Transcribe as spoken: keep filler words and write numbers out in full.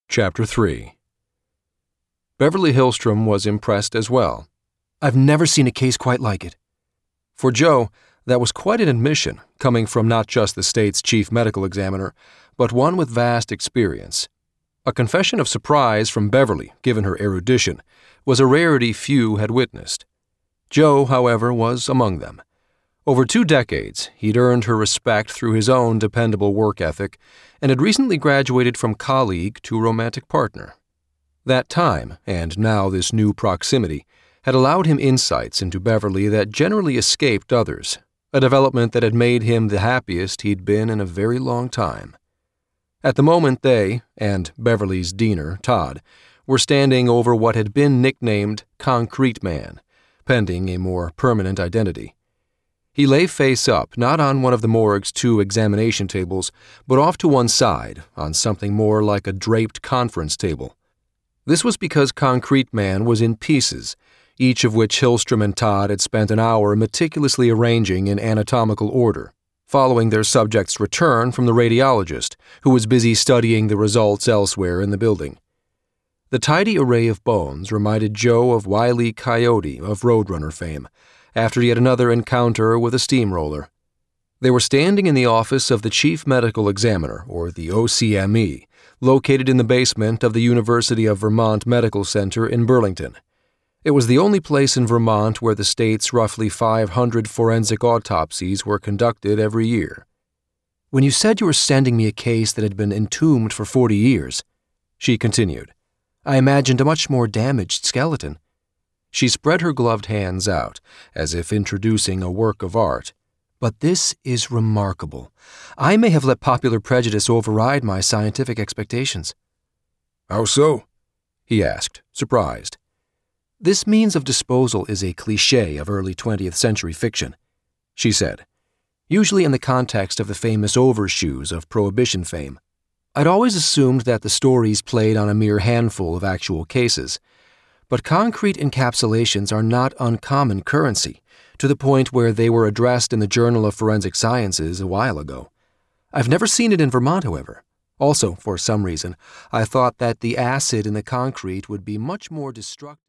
Chapter three. Beverly Hillstrom was impressed as well. "I've never seen a case quite like it." For Joe, that was quite an admission, coming from not just the state's chief medical examiner, but one with vast experience. A confession of surprise from Beverly, given her erudition, was a rarity few had witnessed. Joe, however, was among them. Over two decades, he'd earned her respect through his own dependable work ethic and had recently graduated from colleague to romantic partner. That time, and now this new proximity, had allowed him insights into Beverly that generally escaped others, a development that had made him the happiest he'd been in a very long time. At the moment they, and Beverly's diener, Todd, were standing over what had been nicknamed Concrete Man, pending a more permanent identity. He lay face up, not on one of the morgue's two examination tables, but off to one side, on something more like a draped conference table. This was because Concrete Man was in pieces, each of which Hillstrom and Todd had spent an hour meticulously arranging in anatomical order, following their subject's return from the radiologist, who was busy studying the results elsewhere in the building. The tidy array of bones reminded Joe of Wile E. Coyote of Roadrunner fame, after he had another encounter with a steamroller. They were standing in the office of the Chief Medical Examiner, or the O C M E, located in the basement of the University of Vermont Medical Center in Burlington. It was the only place in Vermont where the state's roughly five hundred forensic autopsies were conducted every year. "When you said you were sending me a case that had been entombed for forty years, she continued, "I imagined a much more damaged skeleton." She spread her gloved hands out, as if introducing a work of art. "But this is remarkable. I may have let popular prejudice override my scientific expectations." "How so?" he asked, surprised. "This means of disposal is a cliché of early twentieth century fiction," she said, "usually in the context of the famous overshoes of Prohibition fame. I'd always assumed that the stories played on a mere handful of actual cases. But concrete encapsulations are not uncommon currency, to the point where they were addressed in the Journal of Forensic Sciences a while ago. I've never seen it in Vermont, however. Also, for some reason, I thought that the acid in the concrete would be much more destructive."